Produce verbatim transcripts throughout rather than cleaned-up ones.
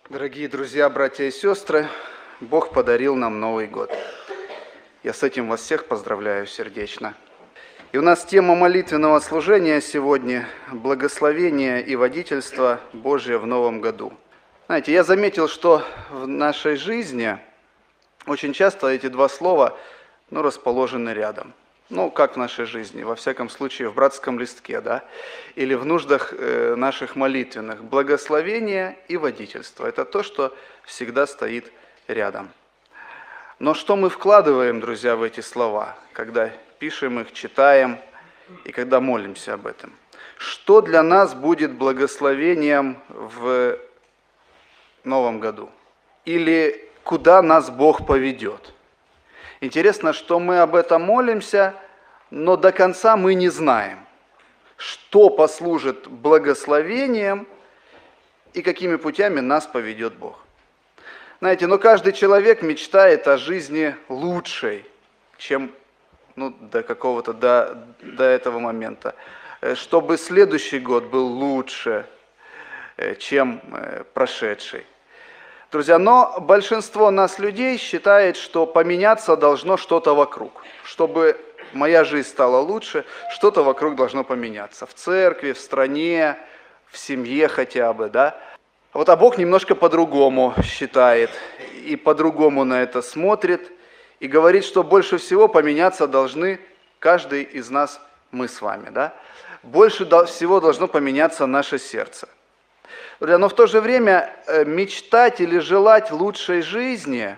Дорогие друзья, братья и сестры, Бог подарил нам Новый год. Я с этим вас всех поздравляю сердечно. И у нас тема молитвенного служения сегодня – благословение и водительство Божие в Новом году. Знаете, я заметил, что в нашей жизни очень часто эти два слова ну, расположены рядом. Ну, как в нашей жизни, во всяком случае, в братском листке, да, или в нуждах э, наших молитвенных. Благословение и водительство – это то, что всегда стоит рядом. Но что мы вкладываем, друзья, в эти слова, когда пишем их, читаем и когда молимся об этом? Что для нас будет благословением в Новом году? Или куда нас Бог поведет? Интересно, что мы об этом молимся, но до конца мы не знаем, что послужит благословением и какими путями нас поведет Бог. Знаете, но каждый человек мечтает о жизни лучшей, чем ну, до какого-то, до, до этого момента. Чтобы следующий год был лучше, чем прошедший. Друзья, но большинство нас людей считает, что поменяться должно что-то вокруг. Чтобы моя жизнь стала лучше, что-то вокруг должно поменяться. В церкви, в стране, в семье хотя бы, да. Вот, а Бог немножко по-другому считает и по-другому на это смотрит и говорит, что больше всего поменяться должны каждый из нас, мы с вами, да. Больше всего должно поменяться наше сердце. Но в то же время мечтать или желать лучшей жизни,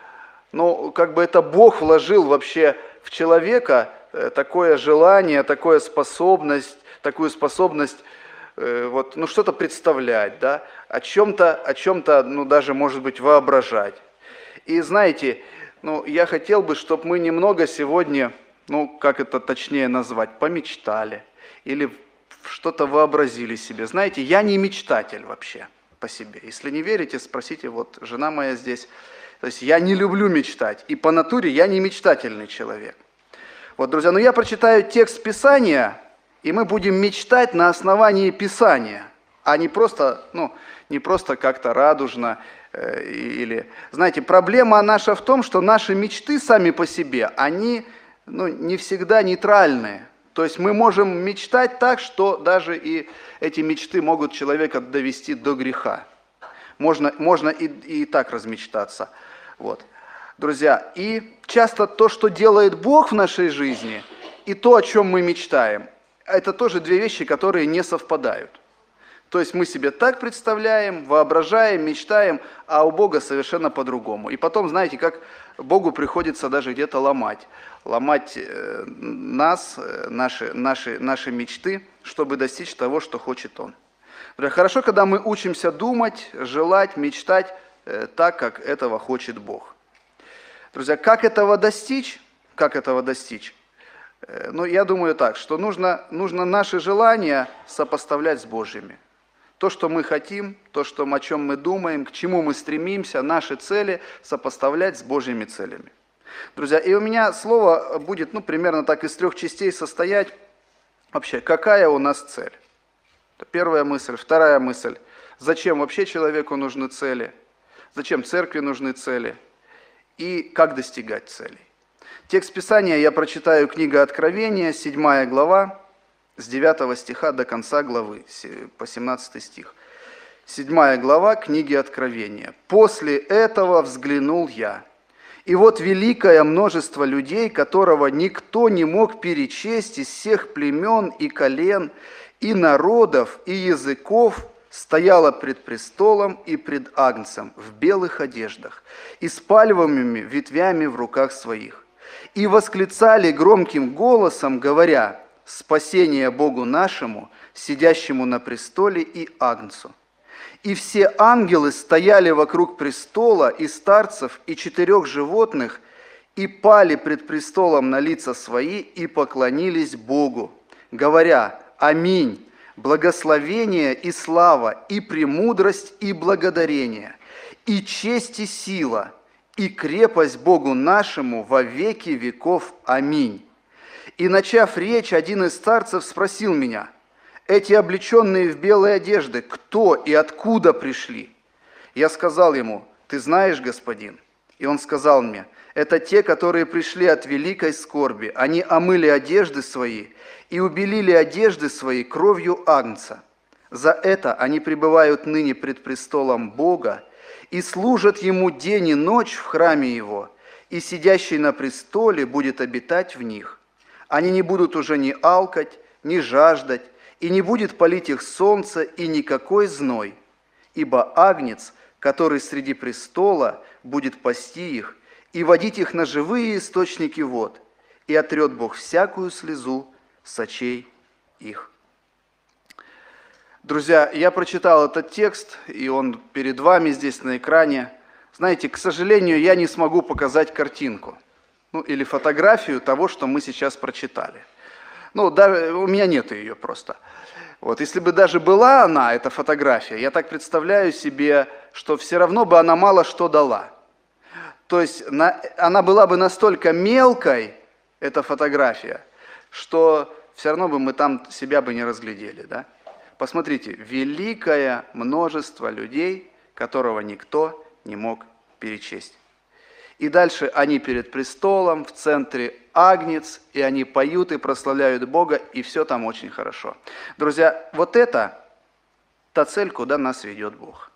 ну, как бы это Бог вложил вообще в человека такое желание, такую способность, такую способность вот, ну, что-то представлять, да, о чем-то, о чем-то, ну, даже, может быть, воображать. И знаете, ну, я хотел бы, чтобы мы немного сегодня, ну, как это точнее назвать, помечтали или что-то вообразили себе. Знаете, я не мечтатель вообще по себе. Если не верите, спросите, вот жена моя здесь. То есть я не люблю мечтать. И по натуре я не мечтательный человек. Вот, друзья, ну я прочитаю текст Писания, и мы будем мечтать на основании Писания, а не просто, ну, не просто как-то радужно. Э, или, знаете, проблема наша в том, что наши мечты сами по себе, они ну, не всегда нейтральные. То есть мы можем мечтать так, что даже и эти мечты могут человека довести до греха. Можно, можно и, и так размечтаться. Вот. Друзья, и часто то, что делает Бог в нашей жизни, и то, о чем мы мечтаем, это тоже две вещи, которые не совпадают. То есть мы себе так представляем, воображаем, мечтаем, а у Бога совершенно по-другому. И потом, знаете, как Богу приходится даже где-то ломать. Ломать нас, наши, наши, наши мечты, чтобы достичь того, что хочет Он. Хорошо, когда мы учимся думать, желать, мечтать так, как этого хочет Бог. Друзья, как этого достичь? Как этого достичь? Ну, я думаю так, что нужно, нужно наши желания сопоставлять с Божьими. То, что мы хотим, то, что, о чем мы думаем, к чему мы стремимся, наши цели сопоставлять с Божьими целями. Друзья, и у меня слово будет, ну, примерно так из трех частей состоять. Вообще, какая у нас цель? Это первая мысль. Вторая мысль. Зачем вообще человеку нужны цели? Зачем церкви нужны цели? И как достигать целей? Текст Писания я прочитаю, книга Откровения, седьмая глава, с девятого стиха до конца главы, по семнадцатый стих. Седьмая глава книги Откровения. «После этого взглянул я, и вот великое множество людей, которого никто не мог перечесть из всех племен и колен, и народов, и языков, стояло пред престолом и пред Агнцем в белых одеждах и с пальмовыми ветвями в руках своих, и восклицали громким голосом, говоря: спасение Богу нашему, сидящему на престоле и Агнцу. И все ангелы стояли вокруг престола, и старцев, и четырех животных, и пали пред престолом на лица свои, и поклонились Богу, говоря: аминь, благословение и слава, и премудрость, и благодарение, и честь и сила, и крепость Богу нашему во веки веков. Аминь. И, начав речь, один из старцев спросил меня: эти облеченные в белые одежды, кто и откуда пришли? Я сказал ему: ты знаешь, господин? И он сказал мне: это те, которые пришли от великой скорби. Они омыли одежды свои и убелили одежды свои кровью агнца. За это они пребывают ныне пред престолом Бога и служат Ему день и ночь в храме Его, и сидящий на престоле будет обитать в них. Они не будут уже ни алкать, ни жаждать, и не будет палить их солнце и никакой зной, ибо агнец, который среди престола, будет пасти их и водить их на живые источники вод, и отрет Бог всякую слезу с очей их». Друзья, я прочитал этот текст, и он перед вами здесь на экране. Знаете, к сожалению, я не смогу показать картинку, ну или фотографию того, что мы сейчас прочитали. Ну, даже у меня нет ее просто. Вот, если бы даже была она, эта фотография, я так представляю себе, что все равно бы она мало что дала. То есть на, она была бы настолько мелкой, эта фотография, что все равно бы мы там себя бы не разглядели, да? Посмотрите, великое множество людей, которого никто не мог перечесть. И дальше они перед престолом, в центре агнец, и они поют и прославляют Бога, и все там очень хорошо. Друзья, вот это та цель, куда нас ведет Бог.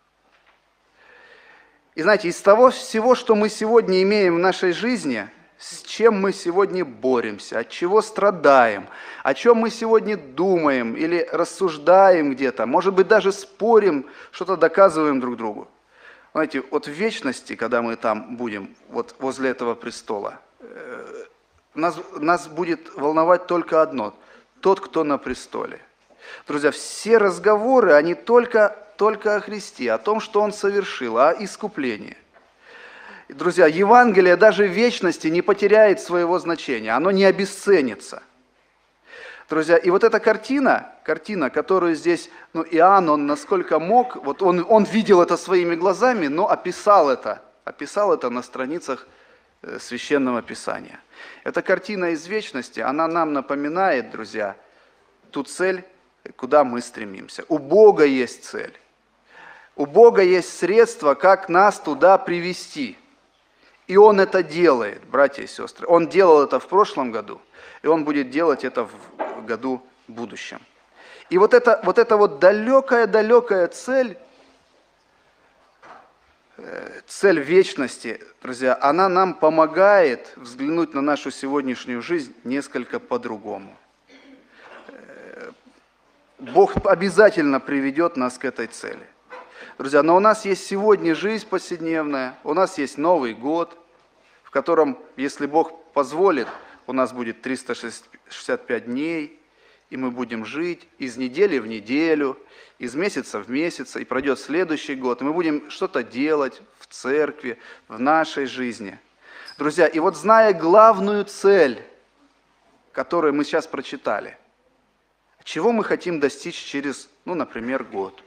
И знаете, из того всего, что мы сегодня имеем в нашей жизни, с чем мы сегодня боремся, от чего страдаем, о чем мы сегодня думаем или рассуждаем где-то, может быть, даже спорим, что-то доказываем друг другу. Знаете, вот в вечности, когда мы там будем, вот возле этого престола, нас, нас будет волновать только одно – тот, кто на престоле. Друзья, все разговоры, они только, только о Христе, о том, что Он совершил, о искуплении. Друзья, Евангелие даже в вечности не потеряет своего значения, оно не обесценится. Друзья, и вот эта картина, картина, которую здесь, ну, Иоанн, он насколько мог, вот он, он видел это своими глазами, но описал это, описал это на страницах Священного Писания. Эта картина из вечности, она нам напоминает, друзья, ту цель, куда мы стремимся. У Бога есть цель. У Бога есть средства, как нас туда привести. И Он это делает, братья и сестры. Он делал это в прошлом году, и Он будет делать это в году будущем. И вот эта вот, эта вот далекая-далекая цель, цель вечности, друзья, она нам помогает взглянуть на нашу сегодняшнюю жизнь несколько по-другому. Бог обязательно приведет нас к этой цели. Друзья, но у нас есть сегодня жизнь повседневная, у нас есть Новый год, в котором, если Бог позволит, у нас будет триста шестьдесят пять дней, и мы будем жить из недели в неделю, из месяца в месяц, и пройдет следующий год, и мы будем что-то делать в церкви, в нашей жизни. Друзья, и вот зная главную цель, которую мы сейчас прочитали, чего мы хотим достичь через, ну, например, год?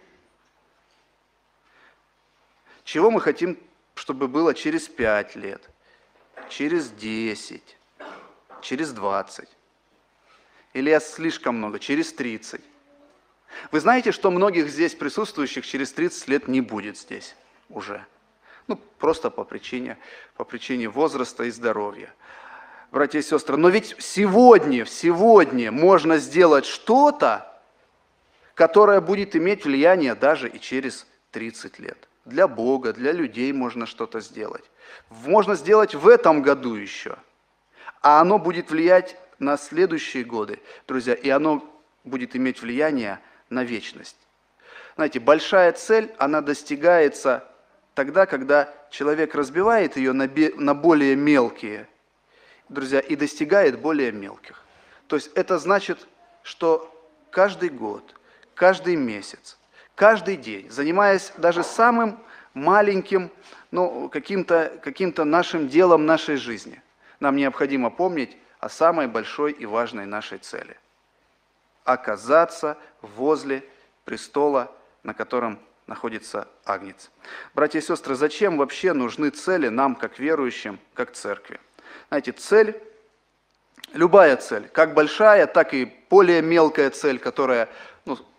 Чего мы хотим, чтобы было через пять лет, через десять, через двадцать? Или я слишком много, через тридцать? Вы знаете, что многих здесь присутствующих через тридцать лет не будет здесь уже? Ну, просто по причине, по причине возраста и здоровья. Братья и сестры, но ведь сегодня, сегодня можно сделать что-то, которое будет иметь влияние даже и через тридцать лет. Для Бога, для людей можно что-то сделать. Можно сделать в этом году еще. А оно будет влиять на следующие годы, друзья, и оно будет иметь влияние на вечность. Знаете, большая цель, она достигается тогда, когда человек разбивает ее на, бе- на более мелкие, друзья, и достигает более мелких. То есть это значит, что каждый год, каждый месяц, каждый день, занимаясь даже самым маленьким, ну, каким-то, каким-то нашим делом нашей жизни, нам необходимо помнить о самой большой и важной нашей цели. Оказаться возле престола, на котором находится Агнец. Братья и сестры, зачем вообще нужны цели нам, как верующим, как церкви? Знаете, цель, любая цель, как большая, так и более мелкая цель, которая, ну,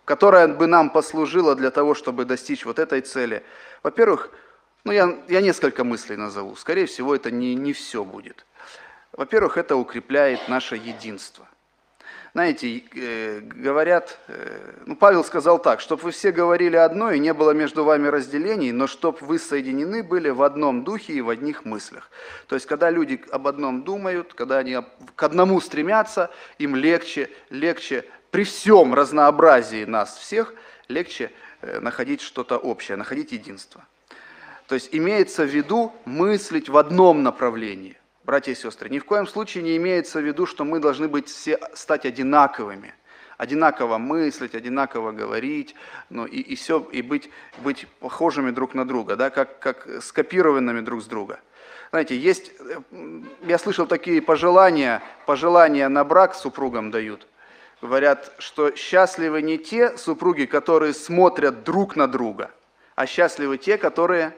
которая бы нам послужила для того, чтобы достичь вот этой цели. Во-первых, ну я, я несколько мыслей назову. Скорее всего, это не, не все будет. Во-первых, это укрепляет наше единство. Знаете, э, говорят, э, ну, Павел сказал так, чтобы вы все говорили одно, и не было между вами разделений, но чтобы вы соединены были в одном духе и в одних мыслях. То есть, когда люди об одном думают, когда они к одному стремятся, им легче, легче при всем разнообразии нас всех, легче э, находить что-то общее, находить единство. То есть, имеется в виду мыслить в одном направлении. Братья и сестры, ни в коем случае не имеется в виду, что мы должны быть все, стать одинаковыми, одинаково мыслить, одинаково говорить, ну, и, и, все, и быть, быть похожими друг на друга, да, как, как скопированными друг с друга. Знаете, есть, я слышал такие пожелания, пожелания на брак супругам дают. Говорят, что счастливы не те супруги, которые смотрят друг на друга, а счастливы те, которые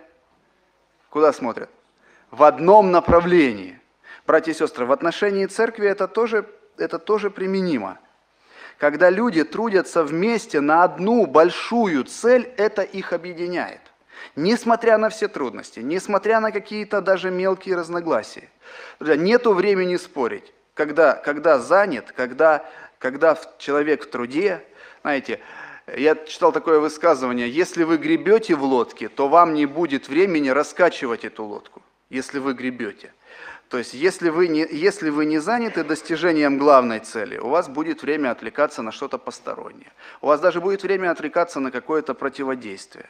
куда смотрят? В одном направлении. Братья и сестры, в отношении церкви это тоже, это тоже применимо. Когда люди трудятся вместе на одну большую цель, это их объединяет. Несмотря на все трудности, несмотря на какие-то даже мелкие разногласия. Друзья, нету времени спорить. Когда, когда занят, когда, когда человек в труде, знаете, я читал такое высказывание, если вы гребете в лодке, то вам не будет времени раскачивать эту лодку. Если вы гребете. То есть, если вы, не, если вы не заняты достижением главной цели, у вас будет время отвлекаться на что-то постороннее. У вас даже будет время отвлекаться на какое-то противодействие.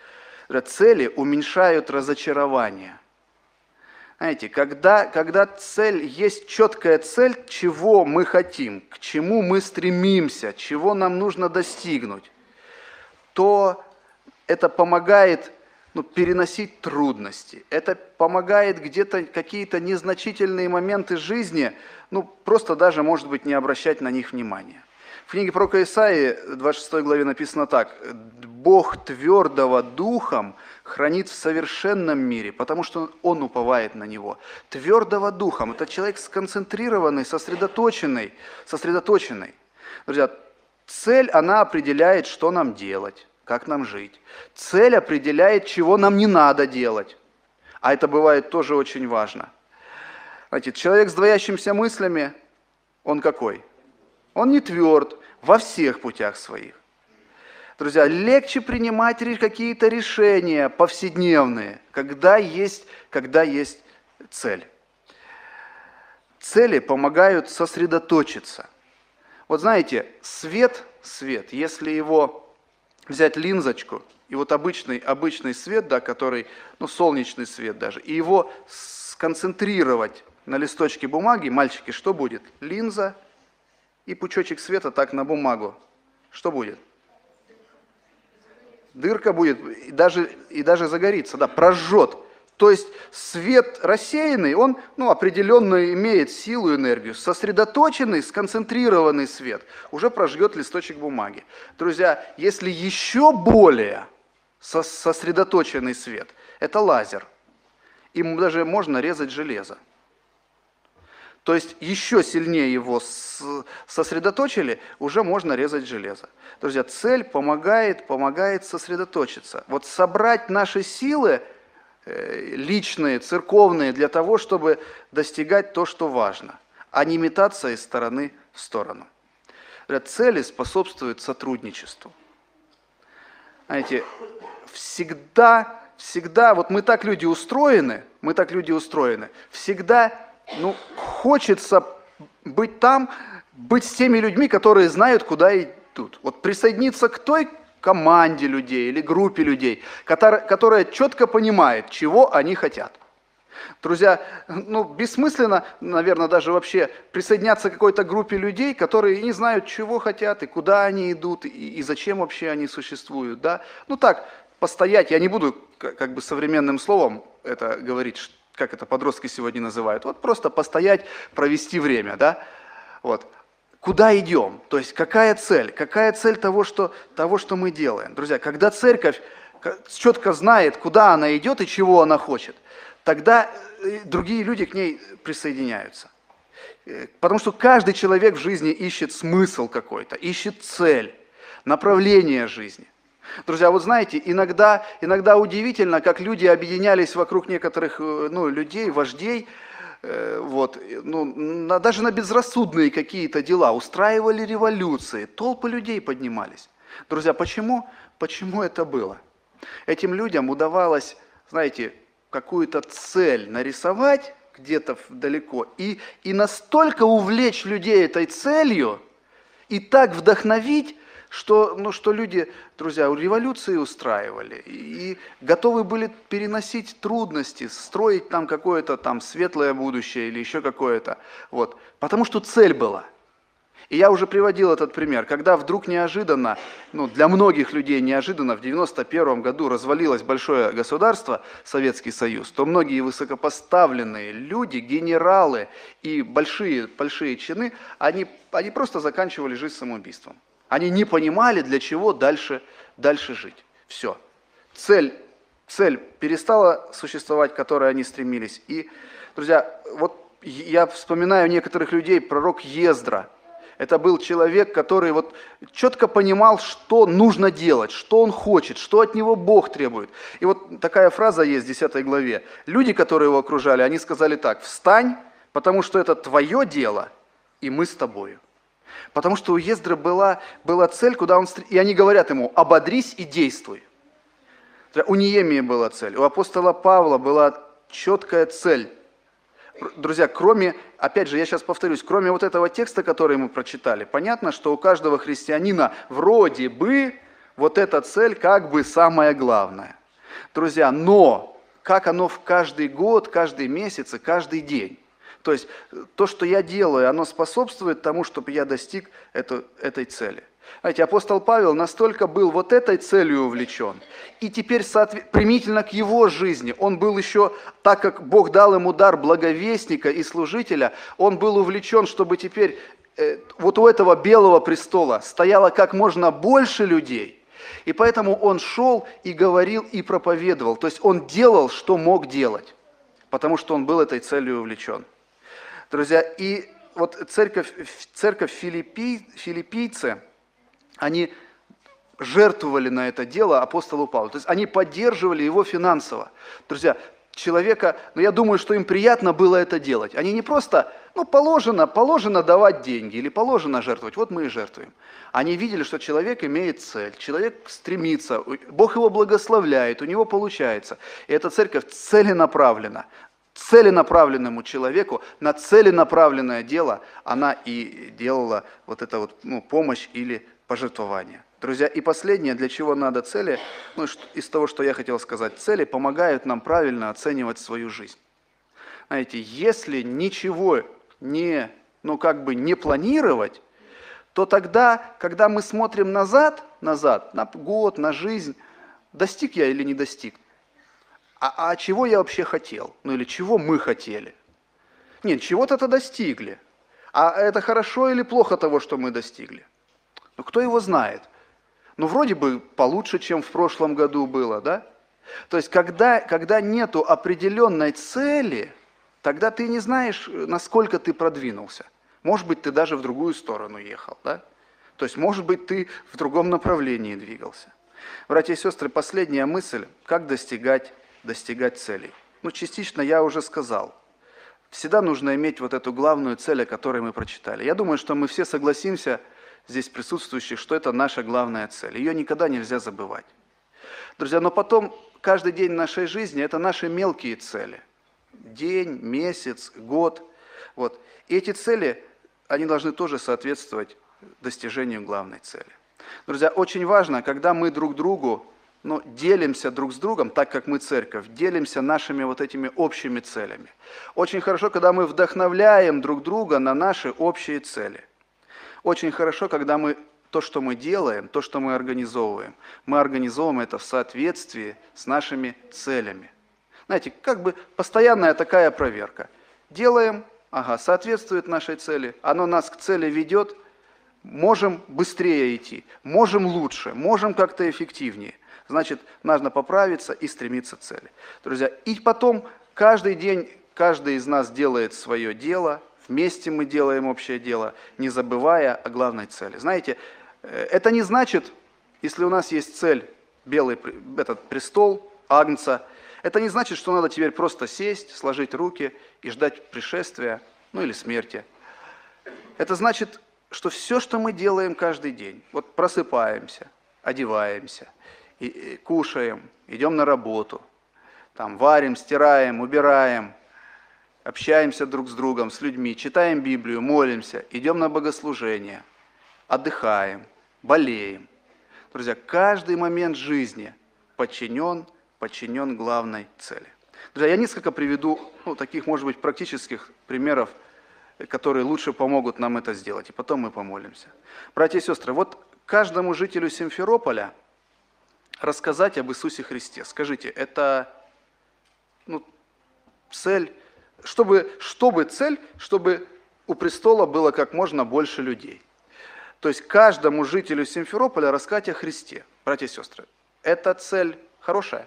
Цели уменьшают разочарование. Знаете, когда, когда цель, есть четкая цель, чего мы хотим, к чему мы стремимся, чего нам нужно достигнуть, то это помогает ну, переносить трудности. Это помогает где-то какие-то незначительные моменты жизни, ну, просто даже, может быть, не обращать на них внимания. В книге пророка Исаии, двадцать шестой главе написано так: «Бог твердого духом хранит в совершенном мире, потому что Он уповает на Него». Твердого духом – это человек сконцентрированный, сосредоточенный, сосредоточенный. Друзья, цель, она определяет, что нам делать, как нам жить. Цель определяет, чего нам не надо делать. А это бывает тоже очень важно. Знаете, человек с двоящимися мыслями, он какой? Он не тверд во всех путях своих. Друзья, легче принимать какие-то решения повседневные, когда есть, когда есть цель. Цели помогают сосредоточиться. Вот знаете, свет, свет, если его взять линзочку, и вот обычный, обычный свет, да, который, ну, солнечный свет даже, и его сконцентрировать на листочке бумаги, мальчики, что будет? Линза и пучочек света так на бумагу. Что будет? Дырка будет, и даже, и даже загорится, да, прожжет. То есть свет рассеянный, он ну, определенно имеет силу и энергию. Сосредоточенный, сконцентрированный свет уже прожжет листочек бумаги. Друзья, если еще более сосредоточенный свет, это лазер. Им даже можно резать железо. То есть еще сильнее его сосредоточили, уже можно резать железо. Друзья, цель помогает, помогает сосредоточиться. Вот собрать наши силы, личные, церковные, для того, чтобы достигать то, что важно, а не метаться из стороны в сторону. Цели способствуют сотрудничеству. Знаете, всегда, всегда, вот мы так люди устроены, мы так люди устроены, всегда, ну, хочется быть там, быть с теми людьми, которые знают, куда идут. Вот присоединиться к той команде людей или группе людей, которая, которая четко понимает, чего они хотят. Друзья, ну, бессмысленно, наверное, даже вообще присоединяться к какой-то группе людей, которые не знают, чего хотят, и куда они идут, и, и зачем вообще они существуют. Да? Ну так, постоять, я не буду как бы современным словом это говорить, как это подростки сегодня называют, вот просто постоять, провести время, да, вот. Куда идем? То есть какая цель? Какая цель того, что, того, что мы делаем? Друзья, когда церковь четко знает, куда она идет и чего она хочет, тогда другие люди к ней присоединяются. Потому что каждый человек в жизни ищет смысл какой-то, ищет цель. направление жизни. Друзья, вот знаете, иногда, иногда удивительно, как люди объединялись вокруг некоторых ну, людей, вождей, э, вот, ну, на, даже на безрассудные какие-то дела, устраивали революции, толпы людей поднимались. Друзья, почему? Почему это было? Этим людям удавалось, знаете, какую-то цель нарисовать где-то далеко и, и настолько увлечь людей этой целью и так вдохновить, что, ну, что люди, друзья, революции устраивали и готовы были переносить трудности, строить там какое-то там светлое будущее или еще какое-то, вот, потому что цель была. И я уже приводил этот пример, когда вдруг неожиданно, ну, для многих людей неожиданно в девяносто первом году развалилось большое государство, Советский Союз, то многие высокопоставленные люди, генералы и большие, большие чины, они, они просто заканчивали жизнь самоубийством. Они не понимали, для чего дальше, дальше жить. Все. Цель, цель перестала существовать, к которой они стремились. И, друзья, вот я вспоминаю некоторых людей, пророк Ездра. Это был человек, который вот четко понимал, что нужно делать, что он хочет, что от него Бог требует. И вот такая фраза есть в десятой главе. Люди, которые его окружали, они сказали так: «Встань, потому что это твое дело, и мы с тобою». Потому что у Ездры была, была цель, куда он... И они говорят ему: «Ободрись и действуй». У Неемии была цель, у апостола Павла была четкая цель. Друзья, кроме, опять же, я сейчас повторюсь, кроме вот этого текста, который мы прочитали, понятно, что у каждого христианина вроде бы вот эта цель как бы самая главная. Друзья, но как оно в каждый год, каждый месяц и каждый день. То есть то, что я делаю, оно способствует тому, чтобы я достиг эту, этой цели. Знаете, апостол Павел настолько был вот этой целью увлечен, и теперь примительно к его жизни, он был еще, так как Бог дал ему дар благовестника и служителя, он был увлечен, чтобы теперь э, вот у этого белого престола стояло как можно больше людей, и поэтому он шел и говорил, и проповедовал, то есть он делал, что мог делать, потому что он был этой целью увлечен. Друзья, и вот церковь, церковь филиппий, филиппийцы, они жертвовали на это дело апостолу Павлу. То есть они поддерживали его финансово. Друзья, человека, ну я думаю, что им приятно было это делать. Они не просто, ну положено, положено давать деньги или положено жертвовать, вот мы и жертвуем. Они видели, что человек имеет цель, человек стремится, Бог его благословляет, у него получается. И эта церковь целенаправлена. Целенаправленному человеку, на целенаправленное дело она и делала вот это вот, ну, помощь или пожертвование. Друзья, и последнее, для чего надо цели, ну, из того, что я хотел сказать, цели помогают нам правильно оценивать свою жизнь. Знаете, если ничего не, ну, как бы не планировать, то тогда, когда мы смотрим назад, назад, на год, на жизнь, достиг я или не достиг, А, а чего я вообще хотел? Ну или чего мы хотели? Нет, чего-то-то достигли. А это хорошо или плохо того, что мы достигли? Ну кто его знает? Ну вроде бы получше, чем в прошлом году было, да? То есть когда, когда нету определенной цели, тогда ты не знаешь, насколько ты продвинулся. Может быть, ты даже в другую сторону ехал, да? То есть, может быть, ты в другом направлении двигался. Братья и сестры, последняя мысль, как достигать достигать целей. Ну, частично я уже сказал. Всегда нужно иметь вот эту главную цель, о которой мы прочитали. Я думаю, что мы все согласимся, здесь присутствующие, что это наша главная цель. Ее никогда нельзя забывать. Друзья, но потом каждый день нашей жизни – это наши мелкие цели. День, месяц, год. Вот. И эти цели, они должны тоже соответствовать достижению главной цели. Друзья, очень важно, когда мы друг другу но делимся друг с другом, так как мы церковь, делимся нашими вот этими общими целями. Очень хорошо, когда мы вдохновляем друг друга на наши общие цели. Очень хорошо, когда мы то, что мы делаем, то, что мы организовываем, мы организовываем это в соответствии с нашими целями. Знаете, как бы постоянная такая проверка. Делаем, ага, соответствует нашей цели, оно нас к цели ведет, можем быстрее идти, можем лучше, можем как-то эффективнее. Значит, нужно поправиться и стремиться к цели. Друзья, и потом каждый день каждый из нас делает свое дело, вместе мы делаем общее дело, не забывая о главной цели. Знаете, Это не значит, если у нас есть цель, белый этот престол, Агнца, это не значит, что надо теперь просто сесть, сложить руки и ждать пришествия, ну или смерти. Это значит, что все, что мы делаем каждый день, вот просыпаемся, одеваемся, и, и кушаем, идем на работу, там, варим, стираем, убираем, общаемся друг с другом, с людьми, читаем Библию, молимся, идем на богослужение, отдыхаем, болеем. Друзья, каждый момент жизни подчинен, подчинен главной цели. Друзья, я несколько приведу ну, таких, может быть, практических примеров, которые лучше помогут нам это сделать, и потом мы помолимся. Братья и сестры, вот каждому жителю Симферополя рассказать об Иисусе Христе. Скажите, это ну, цель, чтобы, чтобы цель, чтобы у престола было как можно больше людей. То есть каждому жителю Симферополя рассказать о Христе. Братья и сестры, эта цель хорошая?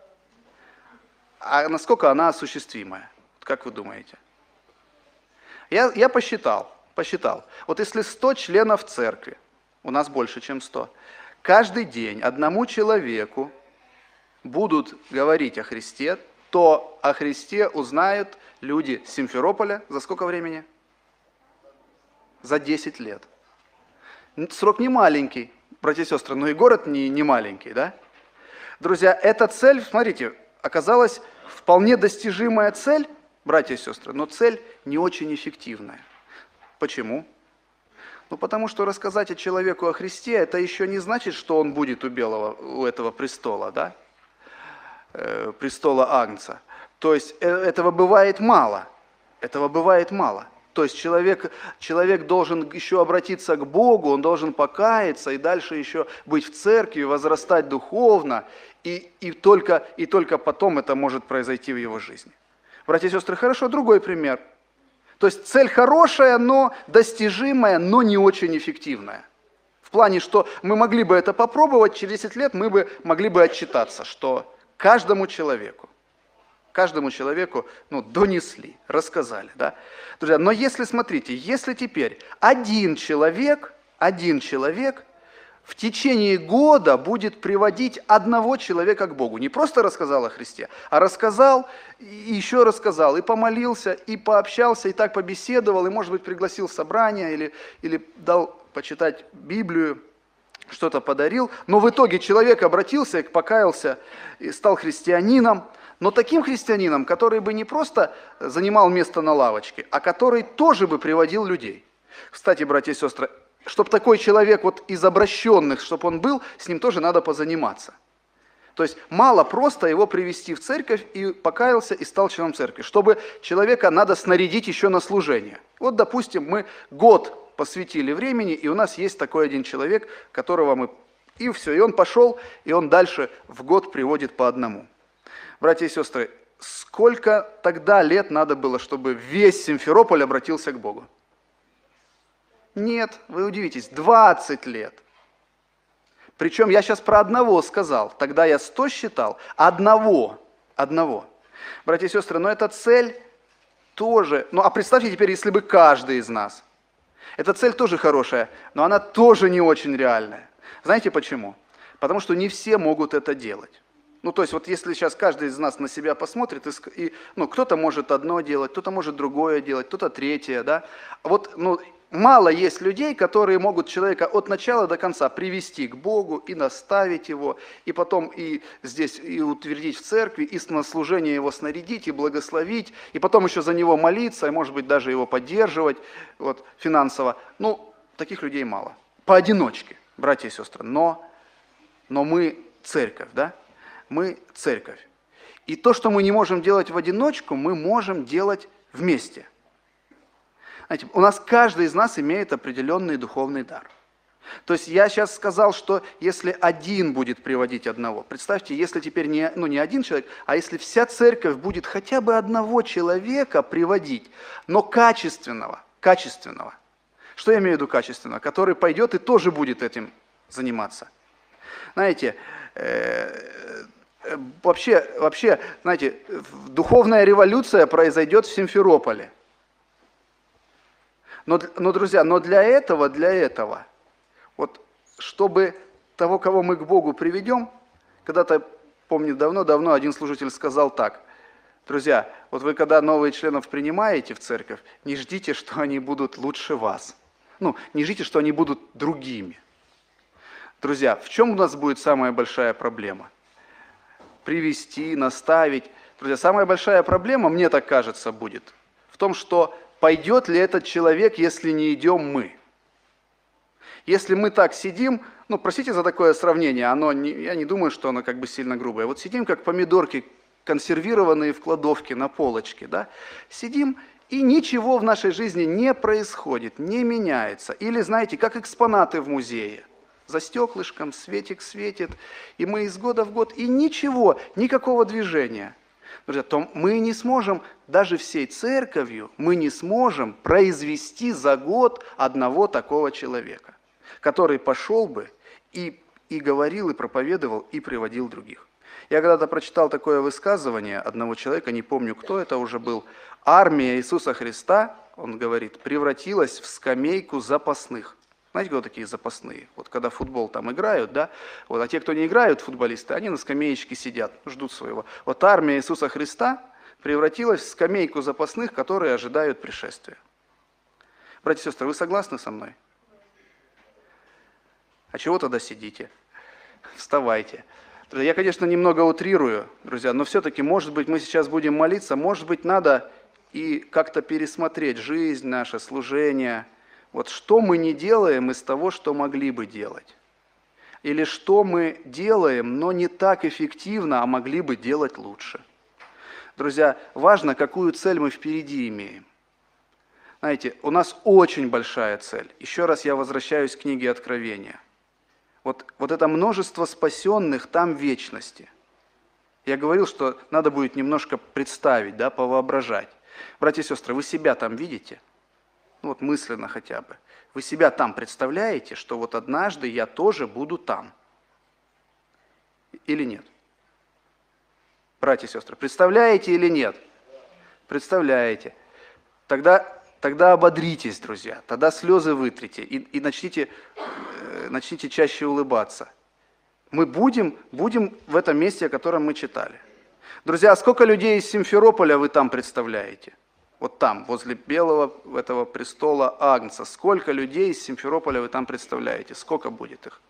А насколько она осуществимая? Как вы думаете? Я, я посчитал, посчитал. Вот если сто членов церкви, у нас больше, чем сто, каждый день одному человеку будут говорить о Христе, то о Христе узнают люди Симферополя за сколько времени? За десять лет. Срок не маленький, братья и сестры, но и город не, не маленький, да? Друзья, эта цель, смотрите, оказалась вполне достижимая цель, братья и сестры, но цель не очень эффективная. Почему? Ну, потому что рассказать человеку о Христе, это еще не значит, что он будет у белого, у этого престола, да? Э, престола Агнца. То есть э, этого бывает мало, этого бывает мало. То есть человек, человек должен еще обратиться к Богу, он должен покаяться и дальше еще быть в церкви, возрастать духовно, и, и, только, и только потом это может произойти в его жизни. Братья и сестры, хорошо, другой пример. То есть цель хорошая, но достижимая, но не очень эффективная. В плане, что мы могли бы это попробовать, через десять лет мы бы могли бы отчитаться, что каждому человеку, каждому человеку ну, донесли, рассказали. Да? Друзья, но если, смотрите, если теперь один человек, один человек в течение года будет приводить одного человека к Богу. Не просто рассказал о Христе, а рассказал, и еще рассказал, и помолился, и пообщался, и так побеседовал, и, может быть, пригласил в собрание, или, или дал почитать Библию, что-то подарил. Но в итоге человек обратился, покаялся, и стал христианином, но таким христианином, который бы не просто занимал место на лавочке, а который тоже бы приводил людей. Кстати, братья и сестры, чтобы такой человек вот из обращенных, чтобы он был, с ним тоже надо позаниматься. То есть мало просто его привести в церковь и покаялся и стал членом церкви. Чтобы человека надо снарядить еще на служение. Вот, допустим, мы год посвятили времени, и у нас есть такой один человек, которого мы... И все, и он пошел, и он дальше в год приводит по одному. Братья и сестры, сколько тогда лет надо было, чтобы весь Симферополь обратился к Богу? Нет, вы удивитесь, двадцать лет. Причем я сейчас про одного сказал, тогда я сто считал, одного, одного. Братья и сестры, но эта цель тоже, ну а представьте теперь, если бы каждый из нас, эта цель тоже хорошая, но она тоже не очень реальная. Знаете почему? Потому что не все могут это делать. Ну, то есть, вот если сейчас каждый из нас на себя посмотрит, и, и, ну, кто-то может одно делать, кто-то может другое делать, кто-то третье, да. Вот, ну, мало есть людей, которые могут человека от начала до конца привести к Богу и наставить его, и потом и здесь и утвердить в церкви, и на служение его снарядить, и благословить, и потом еще за него молиться, и, может быть, даже его поддерживать вот, финансово. Ну, таких людей мало. Поодиночке, братья и сестры. Но, но мы церковь, да? Мы церковь. И то, что мы не можем делать в одиночку, мы можем делать вместе. Знаете, у нас каждый из нас имеет определенный духовный дар. То есть я сейчас сказал, что если один будет приводить одного, представьте, если теперь не, ну, не один человек, а если вся церковь будет хотя бы одного человека приводить, но качественного, качественного. Что я имею в виду качественного? Который пойдет и тоже будет этим заниматься. Знаете, э, вообще, вообще, знаете, духовная революция произойдет в Симферополе. Но, но, друзья, но для этого, для этого, вот чтобы того, кого мы к Богу приведем, когда-то, помню, давно-давно один служитель сказал так: друзья, вот вы когда новых членов принимаете в церковь, не ждите, что они будут лучше вас. Ну, не ждите, что они будут другими. Друзья, в чем у нас будет самая большая проблема? Привести, наставить. Друзья, самая большая проблема, мне так кажется, будет в том, что пойдет ли этот человек, если не идем мы. Если мы так сидим, ну, простите за такое сравнение, оно не, я не думаю, что оно как бы сильно грубое. Вот сидим, как помидорки, консервированные в кладовке на полочке, да? Сидим, и ничего в нашей жизни не происходит, не меняется. Или, знаете, как экспонаты в музее. За стеклышком светик светит, и мы из года в год, и ничего, никакого движения. Друзья, то мы не сможем, даже всей церковью, мы не сможем произвести за год одного такого человека, который пошел бы и, и говорил, и проповедовал, и приводил других. Я когда-то прочитал такое высказывание одного человека, не помню, кто это уже был. Армия Иисуса Христа, он говорит, превратилась в скамейку запасных. Знаете, кто такие запасные? Вот когда футбол там играют, да, вот, а те, кто не играют, футболисты, они на скамеечке сидят, ждут своего. Вот армия Иисуса Христа превратилась в скамейку запасных, которые ожидают пришествия. Братья и сестры, вы согласны со мной? А чего тогда сидите? Вставайте. Я, конечно, немного утрирую, друзья, но все-таки, может быть, мы сейчас будем молиться, может быть, надо и как-то пересмотреть жизнь, наше служение. Вот что мы не делаем из того, что могли бы делать? Или что мы делаем, но не так эффективно, а могли бы делать лучше? Друзья, важно, какую цель мы впереди имеем. Знаете, у нас очень большая цель. Еще раз я возвращаюсь к книге Откровения. Вот, вот это множество спасенных там в вечности. Я говорил, что надо будет немножко представить, да, повоображать. Братья и сестры, вы себя там видите? Ну, вот мысленно хотя бы. Вы себя там представляете, что вот однажды я тоже буду там? Или нет? Братья и сестры, представляете или нет? Представляете. Тогда, тогда ободритесь, друзья, тогда слезы вытрите и, и начните, э, начните чаще улыбаться. Мы будем, будем в этом месте, о котором мы читали. Друзья, сколько людей из Симферополя вы там представляете? Вот там, возле белого этого престола Агнца. Сколько людей из Симферополя вы там представляете? Сколько будет их?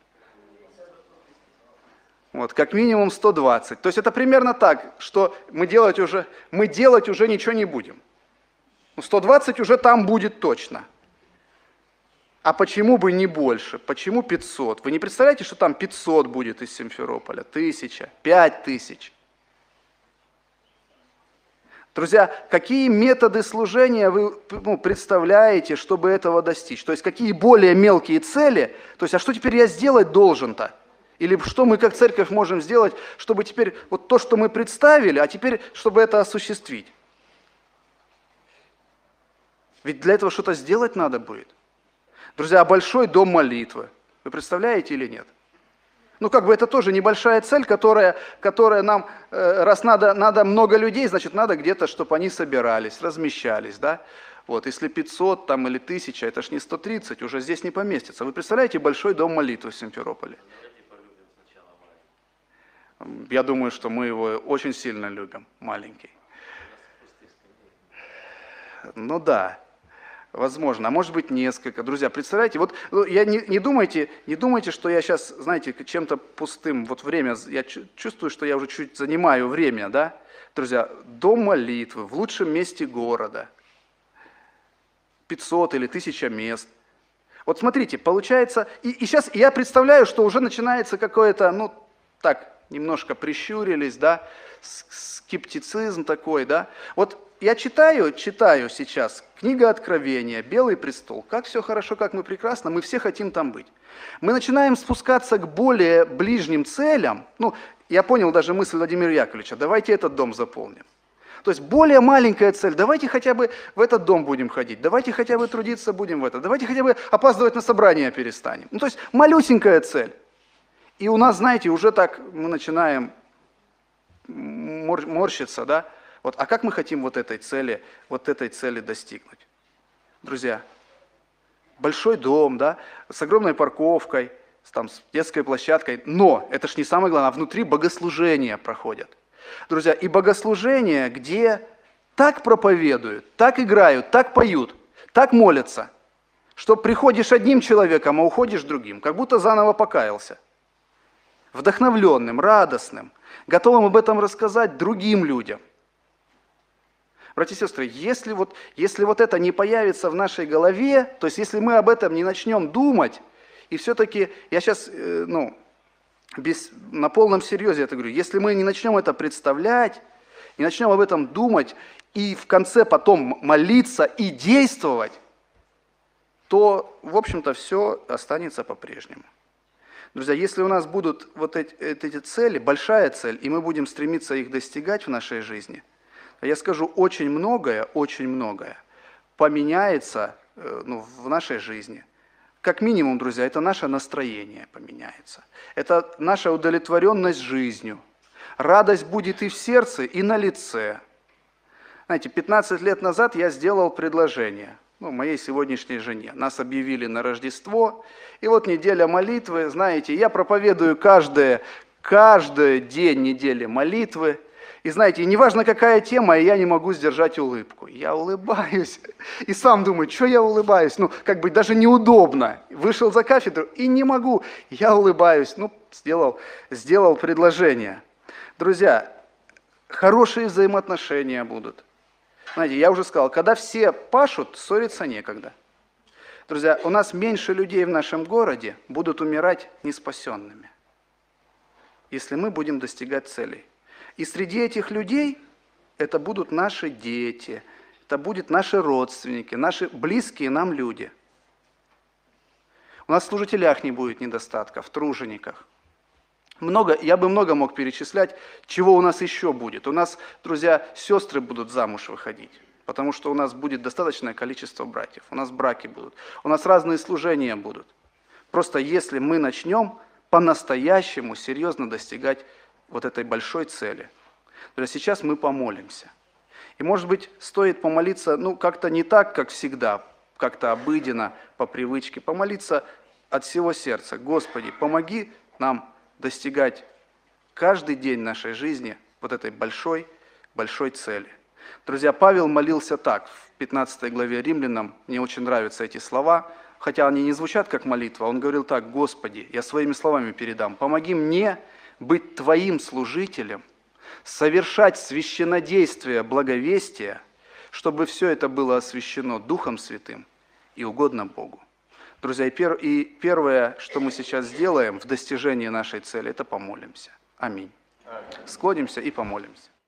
Вот, как минимум сто двадцать. То есть это примерно так, что мы делать уже, мы делать уже ничего не будем. Ну, сто двадцать уже там будет точно. А почему бы не больше? Почему пятьсот? Вы не представляете, что там пятьсот будет из Симферополя? Тысяча, пять тысяч. Друзья, какие методы служения вы ну, представляете, чтобы этого достичь? То есть какие более мелкие цели? То есть, а что теперь я сделать должен-то? Или что мы как церковь можем сделать, чтобы теперь вот то, что мы представили, а теперь, чтобы это осуществить? Ведь для этого что-то сделать надо будет. Друзья, большой дом молитвы. Вы представляете или нет? Ну, как бы это тоже небольшая цель, которая, которая нам, э, раз надо, надо много людей, значит, надо где-то, чтобы они собирались, размещались, да? Вот, если пятьсот там, или тысяча, это ж не сто тридцать, уже здесь не поместится. Вы представляете большой дом молитвы в Симферополе? Я думаю, что мы его очень сильно любим, маленький. Ну да. Возможно, а может быть несколько. Друзья, представляете, вот я не, не, думайте, не думайте, что я сейчас, знаете, чем-то пустым, вот время, я чувствую, что я уже чуть занимаю время, да? Друзья, дом молитвы в лучшем месте города, пятьсот или тысяча мест. Вот смотрите, получается, и, и сейчас я представляю, что уже начинается какое-то, ну, так, немножко прищурились, да, скептицизм такой, да. Вот я читаю, читаю сейчас книга Откровения, Белый престол, как все хорошо, как мы прекрасно, мы все хотим там быть. Мы начинаем спускаться к более ближним целям. Ну, я понял даже мысль Владимира Яковлевича, давайте этот дом заполним. То есть более маленькая цель, давайте хотя бы в этот дом будем ходить, давайте хотя бы трудиться будем в это, давайте хотя бы опаздывать на собрание перестанем. Ну, то есть малюсенькая цель. И у нас, знаете, уже так мы начинаем морщиться, да? Вот, а как мы хотим вот этой цели, вот этой цели достигнуть? Друзья, большой дом, да, с огромной парковкой, там, с детской площадкой, но это ж не самое главное, а внутри богослужения проходят. Друзья, и богослужения, где так проповедуют, так играют, так поют, так молятся, что приходишь одним человеком, а уходишь другим, как будто заново покаялся. Вдохновленным, радостным, готовым об этом рассказать другим людям. Братья и сестры, если вот, если вот это не появится в нашей голове, то есть если мы об этом не начнем думать, и все-таки, я сейчас, ну, без, на полном серьезе это говорю, если мы не начнем это представлять, не начнем об этом думать, и в конце потом молиться и действовать, то, в общем-то, все останется по-прежнему. Друзья, если у нас будут вот эти, эти цели, большая цель, и мы будем стремиться их достигать в нашей жизни, я скажу, очень многое, очень многое поменяется ну, в нашей жизни. Как минимум, друзья, это наше настроение поменяется. Это наша удовлетворенность жизнью. Радость будет и в сердце, и на лице. Знаете, пятнадцать лет назад я сделал предложение ну, моей сегодняшней жене. Нас объявили на Рождество, и вот неделя молитвы, знаете, я проповедую каждый, каждый день недели молитвы. И знаете, неважно какая тема, я не могу сдержать улыбку. Я улыбаюсь и сам думаю, что я улыбаюсь? Ну, как бы даже неудобно. Вышел за кафедру и не могу. Я улыбаюсь. Ну, сделал, сделал предложение. Друзья, хорошие взаимоотношения будут. Знаете, я уже сказал, когда все пашут, ссориться некогда. Друзья, у нас меньше людей в нашем городе будут умирать неспасенными, если мы будем достигать целей. И среди этих людей это будут наши дети, это будут наши родственники, наши близкие нам люди. У нас в служителях не будет недостатка, в тружениках. Много, я бы много мог перечислять, чего у нас еще будет. У нас, друзья, сестры будут замуж выходить, потому что у нас будет достаточное количество братьев, у нас браки будут, у нас разные служения будут. Просто если мы начнем по-настоящему серьезно достигать вот этой большой цели. Друзья, сейчас мы помолимся. И, может быть, стоит помолиться, ну, как-то не так, как всегда, как-то обыденно, по привычке, помолиться от всего сердца. Господи, помоги нам достигать каждый день нашей жизни вот этой большой, большой цели. Друзья, Павел молился так, в пятнадцатой главе Римлянам, мне очень нравятся эти слова, хотя они не звучат как молитва, он говорил так: Господи, я своими словами передам, помоги мне быть Твоим служителем, совершать священнодействие благовестия, чтобы все это было освящено Духом Святым и угодно Богу. Друзья, и первое, что мы сейчас сделаем в достижении нашей цели, это помолимся. Аминь. Склонимся и помолимся.